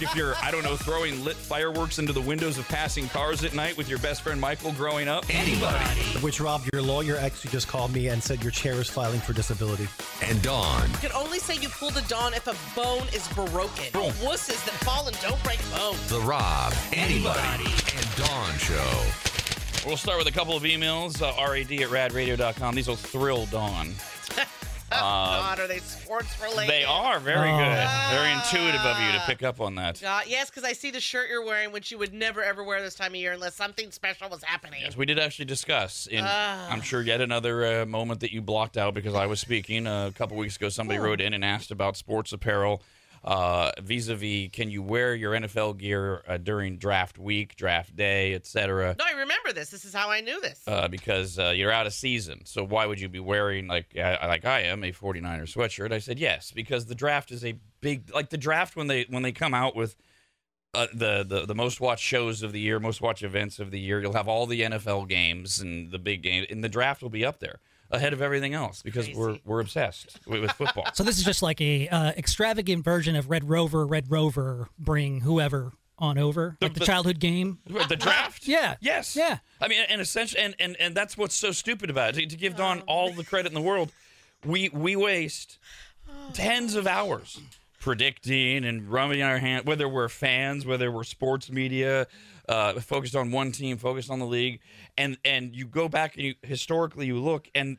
mind if you're, I don't know, throwing lit fireworks into the windows of passing cars at night with your best friend Michael growing up? Anybody. Which, Rob, your lawyer actually just called me and said your chair is filing for disability. And Dawn. You can only say you pulled a Dawn if a bone is broken. Oh, wusses that fall and don't break bones. The Rob, Anybody, and Dawn Show. We'll start with a couple of emails. rad@radradio.com. These will thrill Dawn. God, are they sports related? They are very good. Very intuitive of you to pick up on that. Yes, because I see the shirt you're wearing, which you would never, ever wear this time of year unless something special was happening. Yes, we did actually discuss in, I'm sure, yet another moment that you blocked out because I was speaking. A couple weeks ago, somebody wrote in and asked about sports apparel. Vis-a-vis, can you wear your NFL gear during draft week, draft day, etc.? No, I remember this. This is how I knew this. Because you're out of season. So why would you be wearing, like I am, a 49er sweatshirt? I said yes, because the draft is a big, like the draft when they come out with the most watched shows of the year, most watched events of the year, you'll have all the NFL games and the big games, and the draft will be up there ahead of everything else because we're obsessed with football. So this is just like a extravagant version of Red Rover, bring whoever on over, like the childhood game. The draft? Yeah. Yes. Yeah. I mean, and essentially, and that's what's so stupid about it. To give Dawn all the credit in the world, we waste tens of hours predicting and rubbing our hand, whether we're fans, whether we're sports media, focused on one team, focused on the league, and you go back and historically you look, and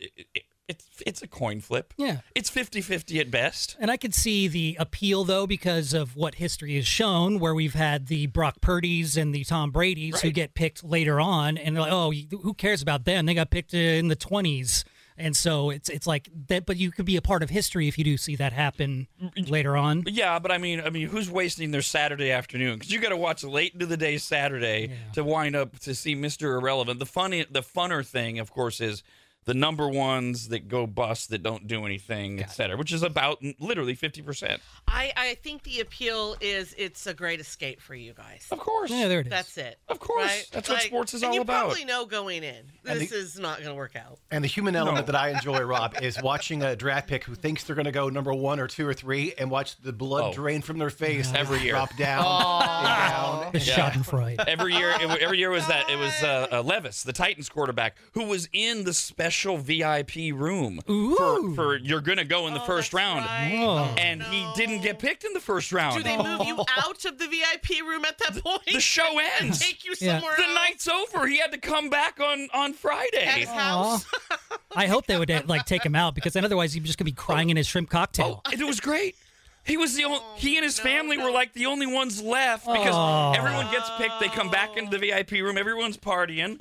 it's a coin flip. Yeah. It's 50-50 at best. And I could see the appeal, though, because of what history has shown, where we've had the Brock Purdy's and the Tom Brady's who get picked later on, and they're like, oh, who cares about them? They got picked in the 20s. And so it's like that, but you could be a part of history if you do see that happen later on. Yeah, but I mean, who's wasting their Saturday afternoon? Because you got to watch late into the day Saturday to wind up to see Mr. Irrelevant. The funner thing, of course, is the number ones that go bust that don't do anything, et cetera, which is about literally 50%. I think the appeal is it's a great escape for you guys. Of course. Yeah, there it is. That's it. Of course. Right? That's what sports is and all about. You probably know going in, this is not going to work out. And the human element that I enjoy, Rob, is watching a draft pick who thinks they're going to go number 1 or 2 or 3 and watch the blood drain from their face every year. Drop down, down. The Schadenfreude. Every year was that. It was Levis, the Titans quarterback, who was in the special VIP room for you're going to go in the first round. Right. And he didn't get picked in the first round. Do they move you out of the VIP room at that point? The show and ends. take you somewhere The else? night's over. He had to come back on Friday. At his house? I hope they would take him out, because then otherwise he's just going to be crying in his shrimp cocktail. It was great. He was the only. He and his family were like the only ones left because everyone gets picked. They come back into the VIP room. Everyone's partying,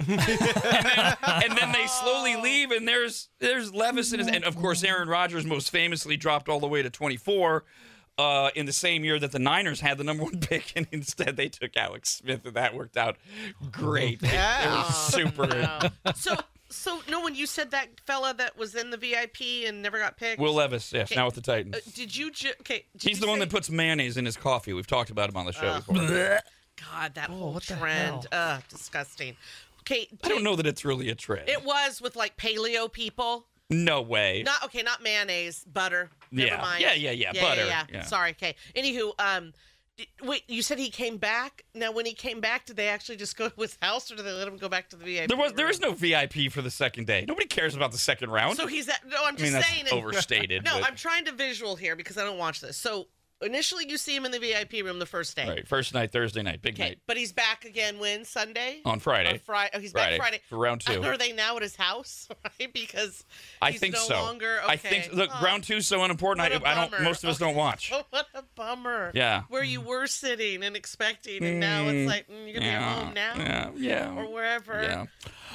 and then they slowly leave. And there's Levis and of course Aaron Rodgers most famously dropped all the way to 24 in the same year that the Niners had the number 1 pick, and instead they took Alex Smith, and that worked out great. It was super. So no, when you said that fella that was in the VIP and never got picked, Will Levis, yes, now with the Titans. did you? He's the one that puts mayonnaise in his coffee. We've talked about him on the show before. God, that whole what the trend, disgusting. Okay, I don't know that it's really a trend. It was with like paleo people. No way. Not mayonnaise, butter. Never mind. Yeah, butter. Yeah. Sorry. Okay. Anywho, wait, you said he came back. Now, when he came back, did they actually just go to his house, or did they let him go back to the VIP? There is no VIP for the second day. Nobody cares about the second round. So he's at. No, I'm just that's saying. overstated. No, but- I'm trying to visual here because I don't watch this. So initially, you see him in the VIP room the first day. Right, first night, Thursday night, big night. But he's back again when? Sunday? On Friday. Oh, he's back Friday. For round 2. Are they now at his house? Right? Because I he's think no so. longer. Okay. I think. Look, round 2 is so unimportant. What a I don't. bummer. Most of us don't watch. Oh, what a bummer. Yeah. Where you were sitting and expecting, and now it's like, you're going to be at home now? Yeah. Or wherever. Yeah.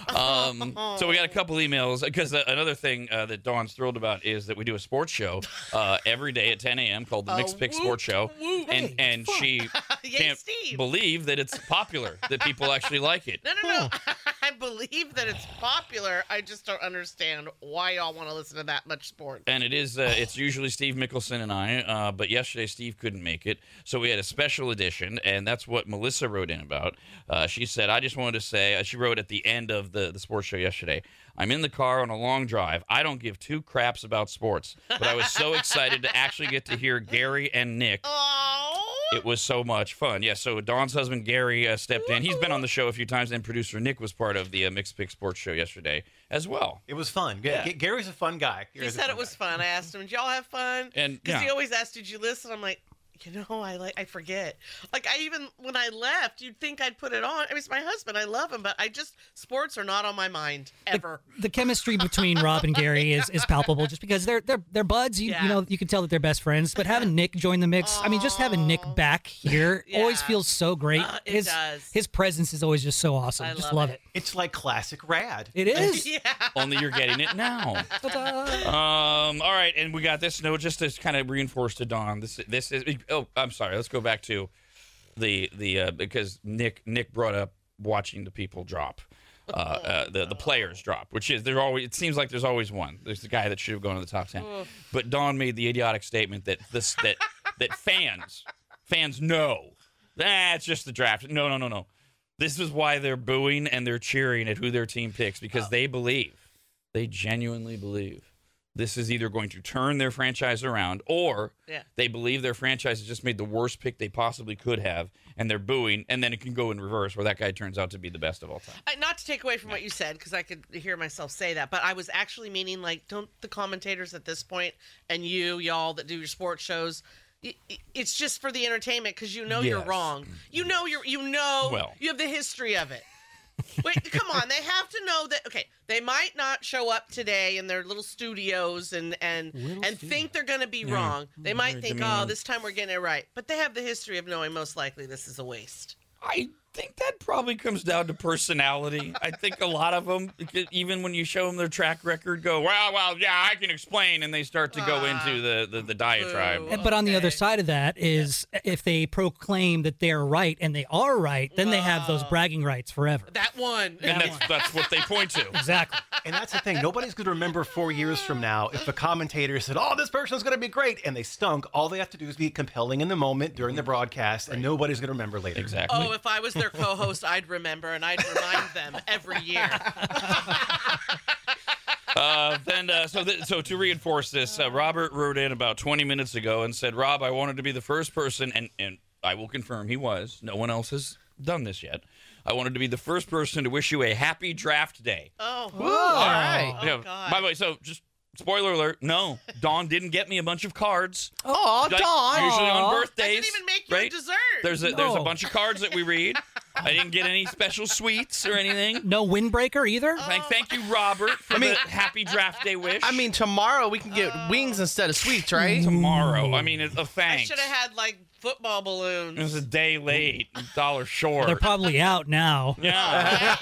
So we got a couple emails because another thing that Dawn's thrilled about is that we do a sports show every day at 10 a.m. called the Mixed Pick Sports Show, and she Yay, can't Steve. believe that it's popular, that people actually like it. No. I believe that it's popular. I just don't understand why y'all want to listen to that much sports. And it is, it's usually Steve Mickelson and I, but yesterday Steve couldn't make it, so we had a special edition, and that's what Melissa wrote in about. She said, I just wanted to say, she wrote at the end of the sports show yesterday, I'm in the car on a long drive. I don't give 2 craps about sports, but I was so excited to actually get to hear Gary and Nick It was so much fun. Yeah, so Dawn's husband, Gary, stepped in. He's been on the show a few times, and producer Nick was part of the Mixed Pick Sports Show yesterday as well. It was fun. Yeah. Gary's a fun guy. He said it was fun. I asked him, did y'all have fun? And Because he always asked, did you listen? I'm like, I forget. Like, when I left, you'd think I'd put it on. I mean, it's my husband. I love him, but sports are not on my mind ever. The chemistry between Rob and Gary is palpable, just because they're buds. You know, you can tell that they're best friends. But having Nick join the mix, I mean, just having Nick back here always feels so great. It does. His presence is always just so awesome. I Just love it. It's like classic Rad. It is. Yeah. Only you're getting it now. All right, and we got this note just to kind of reinforce to Dawn. This is. Oh, I'm sorry. Let's go back to the because Nick brought up watching the people drop, the players drop, which is always. It seems like there's always one. There's the guy that should have gone to the top 10, but Dawn made the idiotic statement that that fans know it's just the draft. No. This is why they're booing and they're cheering at who their team picks, because they genuinely believe this is either going to turn their franchise around, or they believe their franchise has just made the worst pick they possibly could have, and they're booing, and then it can go in reverse where that guy turns out to be the best of all time. Not to take away from what you said, because I could hear myself say that, but I was actually meaning, like, don't the commentators at this point, and y'all that do your sports shows, it's just for the entertainment, because you're wrong. You have the history of it. Wait, come on. They have to know that, okay, they might not show up today in their little studios and think they're going to be wrong. They might think, this time we're getting it right. But they have the history of knowing most likely this is a waste. I think that probably comes down to personality. I think a lot of them, even when you show them their track record, go, well, yeah, I can explain, and they start to go into the diatribe. But on the other side of that is, if they proclaim that they're right and they are right, then they have those bragging rights forever. That one. And that's what they point to. Exactly. And that's the thing. Nobody's going to remember 4 years from now if the commentator said, this person's going to be great, and they stunk. All they have to do is be compelling in the moment during the broadcast, and nobody's going to remember later. Exactly. Oh, if I was their co-host, I'd remember, and I'd remind them every year. So to reinforce this, Robert wrote in about 20 minutes ago and said, Rob, I wanted to be the first person, and I will confirm he was. No one else has done this yet. I wanted to be the first person to wish you a happy draft day. Oh. Ooh, all right. Oh, God. By the way, so just spoiler alert, no, Dawn didn't get me a bunch of cards. Oh, Like, Dawn. usually on birthdays. I didn't even make you a dessert. There's a bunch of cards that we read. I didn't get any special sweets or anything. No windbreaker either? Thank you, Robert, for the happy draft day wish. I mean, tomorrow we can get wings instead of sweets, right? tomorrow. I mean, a I thanks. should have had, like, football balloons. It was a day late, $1 short. They're probably out now. Yeah.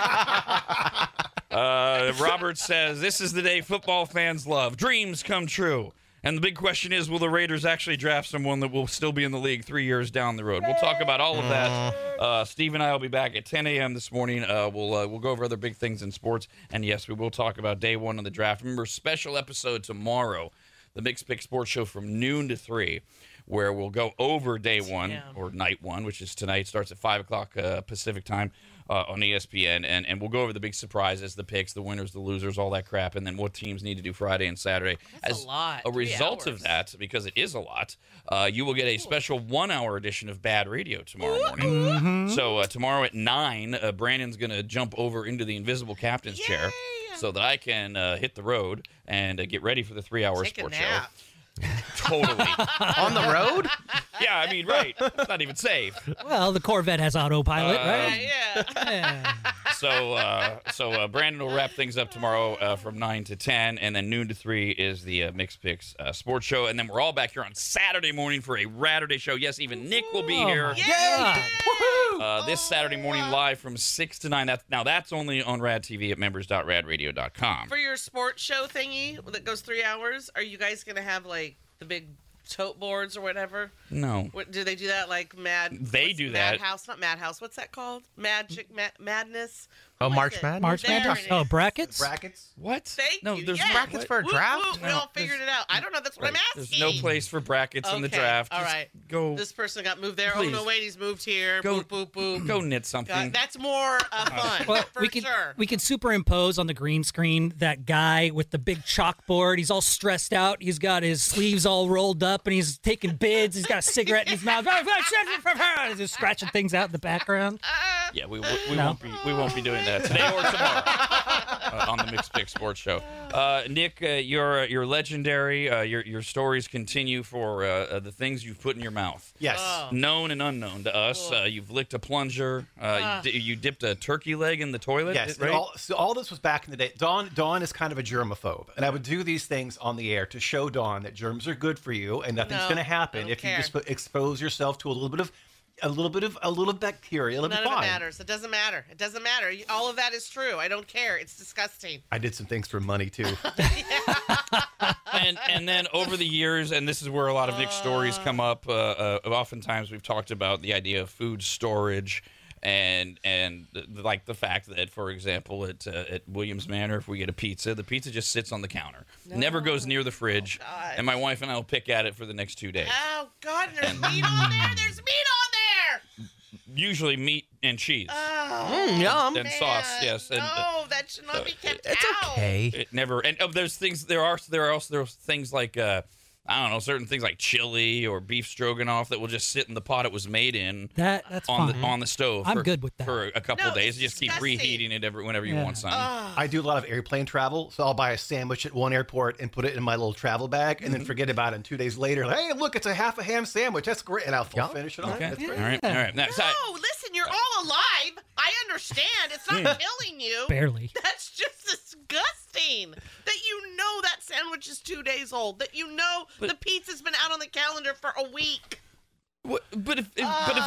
Robert says, this is the day football fans love. Dreams come true. And the big question is, will the Raiders actually draft someone that will still be in the league 3 years down the road? We'll talk about all of that. Steve and I will be back at 10 a.m. this morning. We'll go over other big things in sports. And, yes, we will talk about day one of the draft. Remember, special episode tomorrow, the Mixed Pick Sports Show from noon to 3, where we'll go over day one, or night one, which is tonight. Starts at 5 o'clock Pacific time. On ESPN, and we'll go over the big surprises, the picks, the winners, the losers, all that crap, and then what teams need to do Friday and Saturday. That's a lot. A result of that, because it is a lot, you will get a special 1-hour edition of Bad Radio tomorrow morning. Mm-hmm. So tomorrow at 9, Brandon's going to jump over into the invisible captain's chair so that I can hit the road and get ready for the 3-hour sports show. Totally. On the road? Yeah, I mean, right. It's not even safe. Well, the Corvette has autopilot, right? Yeah. So Brandon will wrap things up tomorrow from 9 to 10, and then noon to 3 is the Mixed Picks sports show, and then we're all back here on Saturday morning for a Raturday show. Yes, even Nick will be here. This Saturday morning live from 6 to 9. That's only on Rad TV at members.radradio.com. For your sports show thingy that goes 3 hours, are you guys going to have, like, the big tote boards or whatever? No. What, do they do that like They do that. Madhouse, not Madhouse. What's that called? Madness. Oh, Who is March it? Madness? March There Madness. it Oh, is. brackets. Brackets. What? Thank no, you. there's Yeah. brackets for a Whoop, draft? whoop. We all figured it out. I don't know. That's what I'm asking. There's no place for brackets in the Okay, draft. all Just right. Go. This person got moved there. Please. Oh no, wait, he's moved here. Go- Boop, boop, boop. Go knit something. That's more fun, Well, for we could sure. we could superimpose on the green screen that guy with the big chalkboard. He's all stressed out. He's got his sleeves all rolled up, and he's taking bids. He's got a cigarette in his mouth. He's just scratching things out in the background. Yeah, we No. won't be doing that today or tomorrow on the Mixed Pick Sports Show. Nick, you're legendary. Your stories continue for the things you've put in your mouth. Yes. Known and unknown to us. You've licked a plunger. You dipped a turkey leg in the toilet. Yes, right? all this was back in the day. Dawn is kind of a germaphobe, and I would do these things on the air to show Dawn that germs are good for you, and nothing's No, going to I happen don't if care. you just expose yourself to a little bacteria. It'll None be of it fine. matters. It doesn't matter. It doesn't matter. All of that is true. I don't care. It's disgusting. I did some things for money too. and then over the years, and this is where a lot of Nick's stories come up. Oftentimes, we've talked about the idea of food storage. And like the fact that, for example, at Williams Manor, if we get a pizza, the pizza just sits on the counter, never goes near the fridge, God. and my wife and I will pick at it for the next 2 days. Oh God, and there's meat on there. There's meat on there. Usually meat and cheese Oh, Yum. and sauce, yes. And, no, that should not be kept It's out. okay. it never. And there's things. There are things like I don't know, certain things like chili or beef stroganoff that will just sit in the pot it was made in. That's on fine. the stove. I'm for, good with that. for a couple No, of days. it's You just keep disgusting. reheating it whenever you Yeah. want some. I do a lot of airplane travel, so I'll buy a sandwich at one airport and put it in my little travel bag, and then forget about it. And 2 days later, like, hey, look, it's a half a ham sandwich. That's great, and I'll Yeah. finish it off. Okay. That's All great. right. All right. Now, No, listen, you're all alive. I understand. It's not killing you. Barely. That's just disgusting. That you know that sandwich is 2 days old. That you know the pizza's been out on the calendar for a week. but if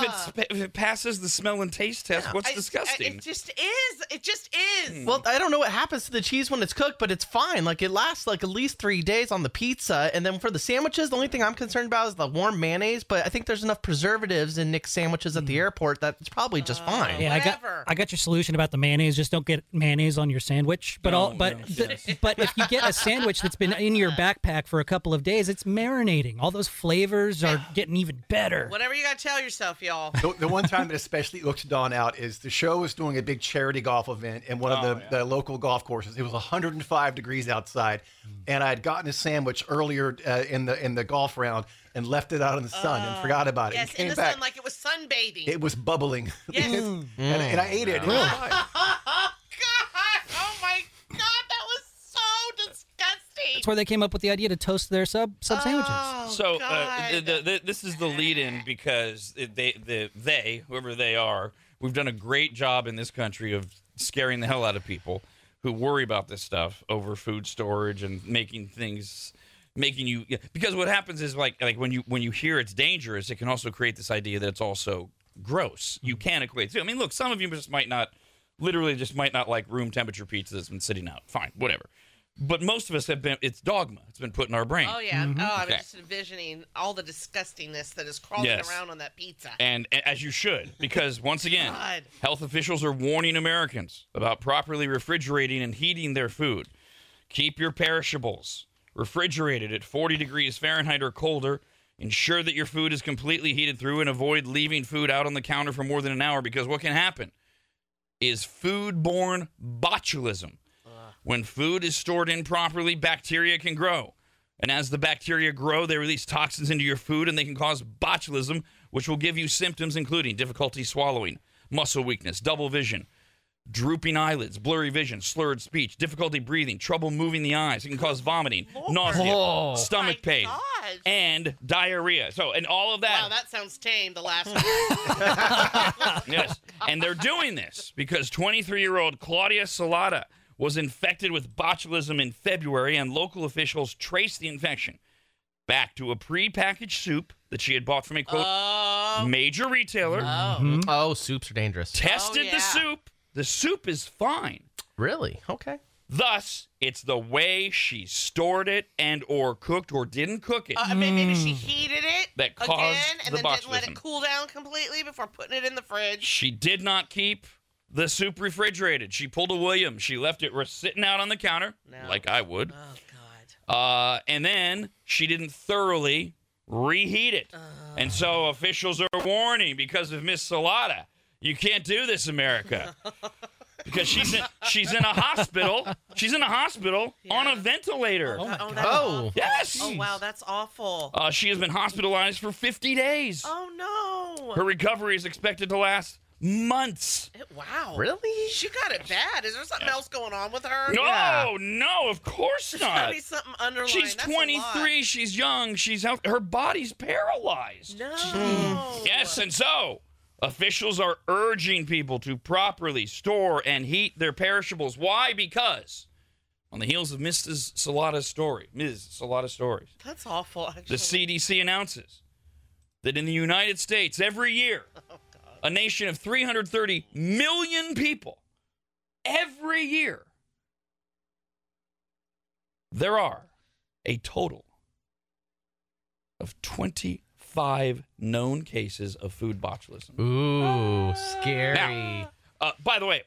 it passes the smell and taste test, what's disgusting? It just is. It just is. Well, I don't know what happens to the cheese when it's cooked, but it's fine. Like, it lasts like at least 3 days on the pizza. And then for the sandwiches, the only thing I'm concerned about is the warm mayonnaise. But I think there's enough preservatives in Nick's sandwiches at the airport that it's probably just fine. Yeah, Whatever. I got your solution about the mayonnaise. Just don't get mayonnaise on your sandwich. But No, but if you get a sandwich that's been in your backpack for a couple of days, it's marinating. All those flavors are getting even better. Whatever you got to tell yourself, y'all. The one time that especially looked Dawn out is the show was doing a big charity golf event in one of the local golf courses. It was 105 degrees outside, and I had gotten a sandwich earlier in the golf round and left it out in the sun and forgot about it. Yes, and came in the back, sun, like it was sunbathing. it was bubbling. Yes. and I ate it. It was fine. God! Oh my God! That was so disgusting. That's where they came up with the idea to toast their sub sandwiches. Oh, So God. this is the lead-in because they whoever they are, we've done a great job in this country of scaring the hell out of people who worry about this stuff over food storage and making you because what happens is like when you hear it's dangerous, it can also create this idea that it's also gross. You can equate to. I mean, look, some of you just might not like room temperature pizza that's been sitting out. Fine, whatever. But most of us it's dogma. It's been put in our brain. Oh yeah. Oh, I'm Okay. just envisioning all the disgustingness that is crawling Yes. around on that pizza. And as you should, because once again, God. health officials are warning Americans about properly refrigerating and heating their food. Keep your perishables refrigerated at 40 degrees Fahrenheit or colder. Ensure that your food is completely heated through and avoid leaving food out on the counter for more than an hour because what can happen is foodborne botulism. When food is stored improperly, bacteria can grow. And as the bacteria grow, they release toxins into your food and they can cause botulism, which will give you symptoms including difficulty swallowing, muscle weakness, double vision, drooping eyelids, blurry vision, slurred speech, difficulty breathing, trouble moving the eyes. It can cause vomiting, nausea, stomach My pain, gosh. and diarrhea. So, and all of that. Wow, that sounds tame. The last one. Yes. And they're doing this because 23-year-old Claudia Salata was infected with botulism in February, and local officials traced the infection back to a prepackaged soup that she had bought from a, quote, major retailer. Oh, soups are dangerous. Tested yeah. the soup. The soup is fine. Really? Okay. Thus, it's the way she stored it and or cooked or didn't cook it. Maybe she heated it That caused again and the then didn't let botulism. it cool down completely before putting it in the fridge. She did not keep the soup refrigerated. She pulled a Williams. She left it sitting out on the counter, like I would. Oh, God. And then she didn't thoroughly reheat it. And so officials are warning because of Miss Salata. You can't do this, America. Because she's in a hospital. She's in a hospital on a ventilator. Oh. Yes. Oh, wow, that's awful. She has been hospitalized for 50 days. Oh, no. Her recovery is expected to last months. Wow. Really? She got it bad. Is there something else going on with her? No, of course There's not. gotta be something underlying. She's That's a 23. She's young. She's healthy. Her body's paralyzed. lot. Hmm. No. Yes, and so officials are urging people to properly store and heat their perishables. Why? Because on the heels of Ms. Salata's story, That's awful, actually. the CDC announces that in the United States every year, a nation of 330 million people, every year, there are a total of 25 known cases of food botulism. Ooh, scary. Now, by the way,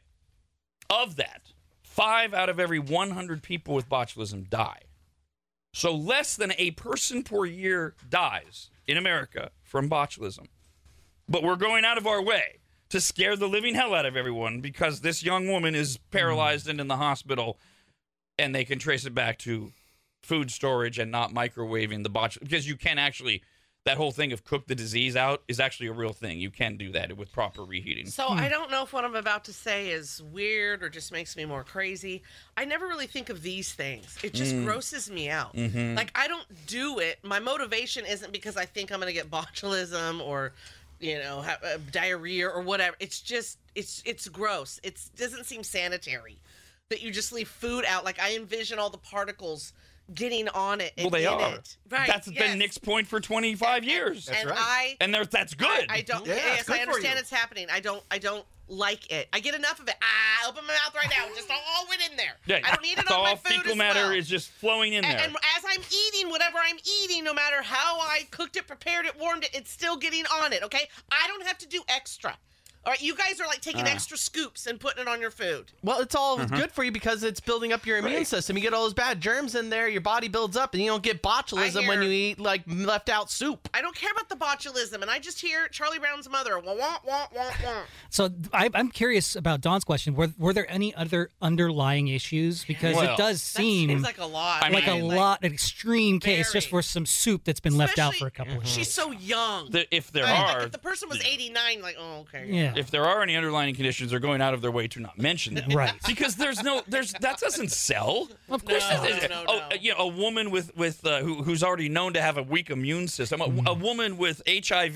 of that, 5 out of every 100 people with botulism die. So less than a person per year dies in America from botulism. But we're going out of our way to scare the living hell out of everyone because this young woman is paralyzed and in the hospital, and they can trace it back to food storage and not microwaving the botulism. Because you can actually, that whole thing of cook the disease out is actually a real thing. You can do that with proper reheating. So I don't know if what I'm about to say is weird or just makes me more crazy. I never really think of these things. It just grosses me out. Like, I don't do it. My motivation isn't because I think I'm going to get botulism or, have diarrhea or whatever. It's just, it's gross. It doesn't seem sanitary that you just leave food out. Like, I envision all the particles getting on it. Well, they in are. It. Right. That's been Nick's point for 25 years. That's and right. That's good. I don't. Yeah, yes, it's good I for understand you. it's happening. I don't like it. I get enough of it. Open my mouth right now. Just all went in there. Yeah, I don't need it it's on my all food fecal as matter well. is just flowing in there. And as I'm eating whatever I'm eating, no matter how I cooked it, prepared it, warmed it, it's still getting on it. Okay, I don't have to do extra. All right, you guys are like taking extra scoops and putting it on your food. Well, it's all good for you because it's building up your immune system. You get all those bad germs in there, your body builds up, and you don't get botulism when you eat like left out soup. I don't care about the botulism, and I just hear Charlie Brown's mother. Wah, wah, wah, wah, wah. So I'm curious about Dawn's question. Were there any other underlying issues? Because Well, it does That seem seems like a lot. I like a mean, lot, an extreme case just very. for some soup that's been left out for a Especially- couple of years. She's so young. If there Right, are, like if the person was 89, like, oh, okay. Yeah. if there are any underlying conditions, they're going out of their way to not mention them. Right. Because that doesn't sell. Of course No, it does. no. A woman who's already known to have a weak immune system, a woman with HIV,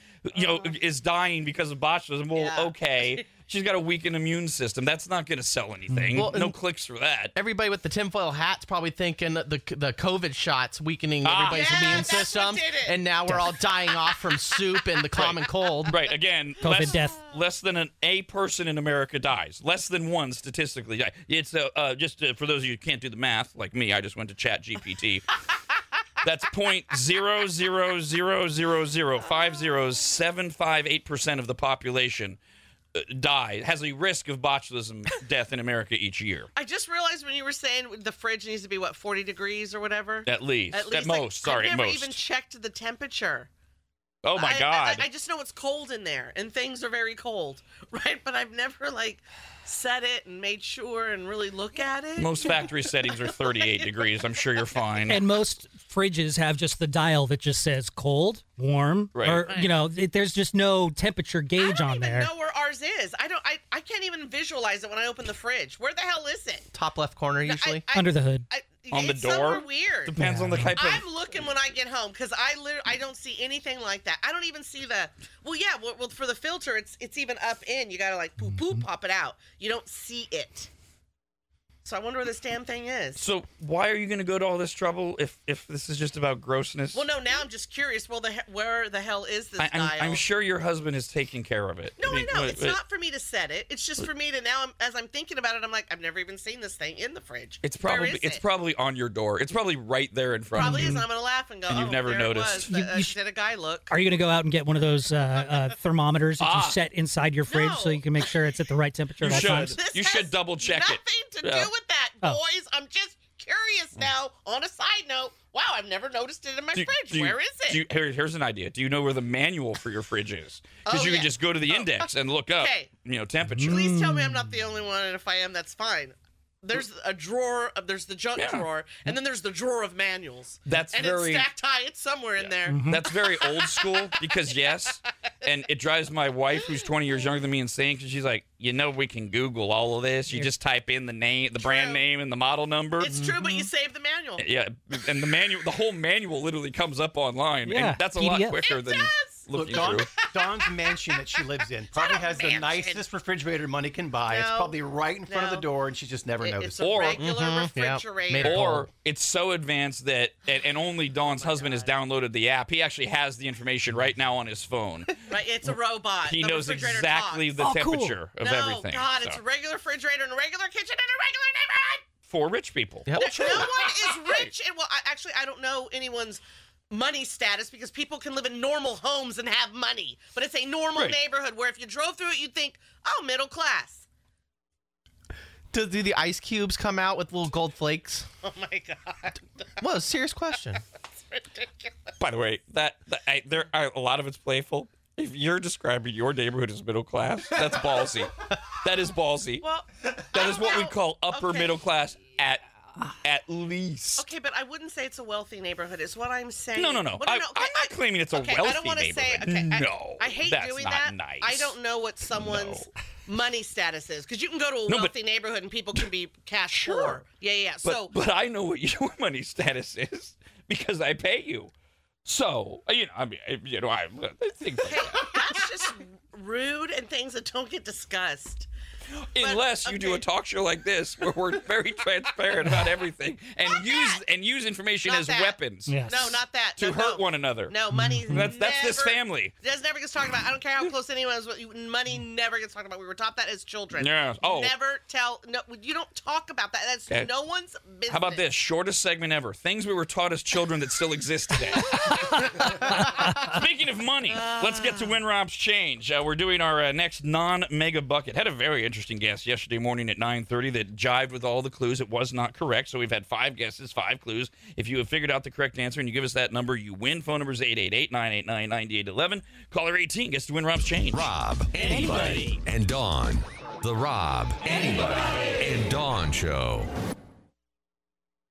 is dying because of botulism. Well, Yeah. okay, she's got a weakened immune system. That's not going to sell anything. Well, no and- clicks for that. Everybody with the tinfoil hat's probably thinking that the COVID shots weakening everybody's Yeah, immune that's what system, did it. and now we're all dying off from soup and the common cold. Right. Again, COVID death. less than a person in America dies. Less than one statistically die. It's just for those of you who can't do the math, like me, I just went to Chat GPT. That's 0.000005075.8% of the population has a risk of botulism death in America each year. I just realized when you were saying the fridge needs to be, 40 degrees or whatever? At least. At most. I've Sorry, at never most. even checked the temperature. Oh, my God. I just know it's cold in there, and things are very cold, right? But I've never, set it and made sure and really look at it. Most factory settings are 38 degrees. I'm sure you're fine. And most fridges have just the dial that just says cold, warm, Right. or there's just no temperature gauge I on don't even there. know where ours is. I can't even visualize it when I open the fridge. Where the hell is it? Top left corner usually. Under the hood. On the it's door? somewhere weird. Depends on the type of... I'm looking when I get home because I don't see anything like that. I don't even see well, for the filter it's even up in. You gotta poop pop it out. You don't see it. So I wonder where this damn thing is. So why are you going to go to all this trouble if this is just about grossness? Well, no, now I'm just curious. Well, where the hell is this dial? I'm sure your husband is taking care of it. No, I know. It's not for me to set it. It's just for me to now, as I'm thinking about it, I'm like, I've never even seen this thing in the fridge. It's Where probably is it? probably on your door. It's probably right there in front Probably of is. you. And I'm going to laugh and go, And you've never there noticed. It was. Did a guy look? Are you going to go out and get one of those thermometers that you set inside your fridge No. so you can make sure it's at the right temperature at all should. times? This You should has double check it. Nothing to Yeah. do with that, Oh. boys. I'm just curious now. On a side note, wow, I've never noticed it in my fridge. Where is it? Here's an idea. Do you know where the manual for your fridge is? Because you can just go to the index and look up, Okay. temperature. Please tell me I'm not the only one, and if I am, that's fine. There's a drawer. There's the junk drawer, and then there's the drawer of manuals. That's and very. it's stacked high. It's somewhere in there. That's very old school because yes, and it drives my wife, who's 20 years younger than me, insane because she's like, we can Google all of this. You just type in the name, the brand name, and the model number. It's true, but you save the manual. Yeah, and the whole manual literally comes up online, Yeah, and that's a lot PDF. quicker than Look, looking through. Dawn's mansion that she lives in probably has the mansion. nicest refrigerator money can buy. It's No, probably right in front of the no. door, and she just never It's noticed a it. Or- regular Made refrigerator. it Or it's so advanced that, and only Dawn's husband has downloaded the app. He actually has the information right now on his phone. Right, it's a robot. He The knows refrigerator exactly talks. the Oh, cool. temperature of No, everything. God, so. it's a regular refrigerator and a regular kitchen and a regular neighborhood. For rich people. Yep. No one is rich. And, well, I don't know anyone's money status because people can live in normal homes and have money. But it's a normal Right. neighborhood where if you drove through it, you'd think, oh, middle class. Do the ice cubes come out with little gold flakes? Oh, my God. Well, a serious question. Ridiculous. By the way, there are a lot of it's playful. If you're describing your neighborhood as middle class, that's ballsy. That is ballsy. Well, That is what we call upper Okay. middle class at least. Okay, but I wouldn't say it's a wealthy neighborhood. Is what I'm saying. No. Well, I'm okay, not claiming it's a okay, wealthy I don't wanna neighborhood. Say, okay, No, I hate that's doing not that. nice. I don't know what someone's money status is because you can go to a No, but- wealthy neighborhood and people can be cash poor. Yeah. But, but I know what your money status is because I pay you. So I think That's just rude and things that don't get discussed. unless you do a okay. talk show like this where we're very transparent about everything and use information Not as that. weapons Yes. No, not that. to No, hurt no. one another. No, money. That's this family. That's never gets talked about. I don't care how close anyone is. Money never gets talked about. We were taught that as children. Yeah. Oh. Never tell. No, you don't talk about that. That's Okay. no one's business. How about this? Shortest segment ever. Things we were taught as children that still exist today. Speaking of money, let's get to Win Rob's Change. We're doing our next non-mega bucket. Had a very interesting guest yesterday morning at 9:30 that jived with all the clues. It was not correct, so we've had 5 guesses, 5 clues. If you have figured out the correct answer and you give us that number, you win. Phone number is 888-989-9811. Caller 18 gets to Win Rob's Change. Rob, anybody, and Dawn. The Rob, anybody, and Dawn Show.